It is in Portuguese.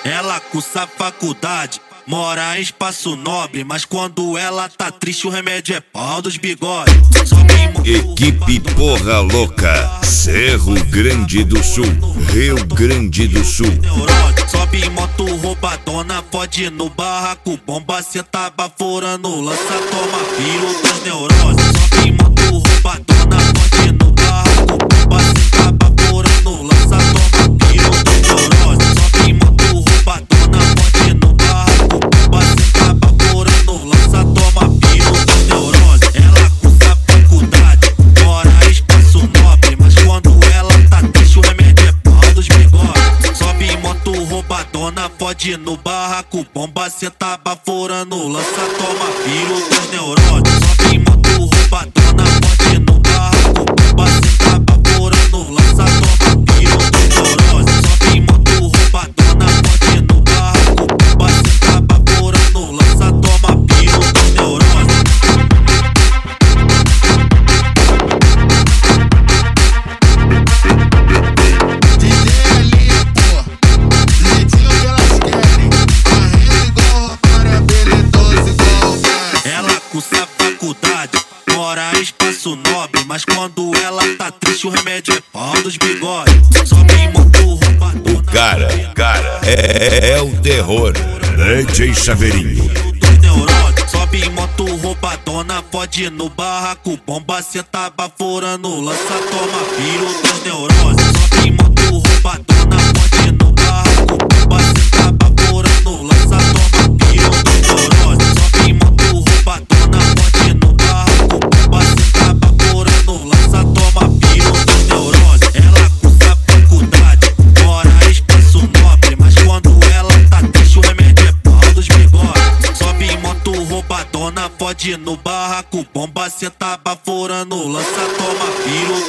Ela cursa faculdade, mora em espaço nobre, mas quando ela tá triste o remédio é pau dos bigodes. Equipe Porra Louca, Cerro Grande do Sul, Rio Grande do Sul. Sobe moto roubadona, fode no barraco, bomba senta baforando, lança, toma piro das neuroses. Sobe moto roubadona, fode no barraco, bomba senta baforando, lança, toma piro das neuroses. Sobe moto roubadona, fode no barraco, bomba senta baforando, lança, toma piro das neuroses. Ela cursa faculdade, mora em espaço nobre, mas quando ela tá triste o remédio é pau dos bigodes. Sobe moto roubadona, fode no barraco, bomba senta baforando, lança, toma piro das neuroses. Sobe moto roubadona, fode no barraco, bomba senta baforando, lança, toma piro das neuroses. Sobe moto roubadona, fode no barraco, bomba senta baforando, lança, toma piro das neuroses. Cursa faculdade, mora em espaço nobre, mas quando ela tá triste o remédio é pau dos bigodes. Sobe moto roubadona. O cara é o terror. DJ Chaveirinho. Sobe moto roubadona, fode no barraco, bomba senta baforando, lança, toma piro das neuroses. Sobe moto roubadona, fode no barraco, bomba senta baforando, lança, toma piro das neuroses. Sobe moto roubadona, fode no barraco, bomba senta baforando, lança, toma piro das neuroses. Ela cursa faculdade, mora em espaço nobre, mas quando ela tá triste o remédio é pau dos bigodes. Sobe moto roubadona, fode no barraco, bomba senta baforando, lança, toma piro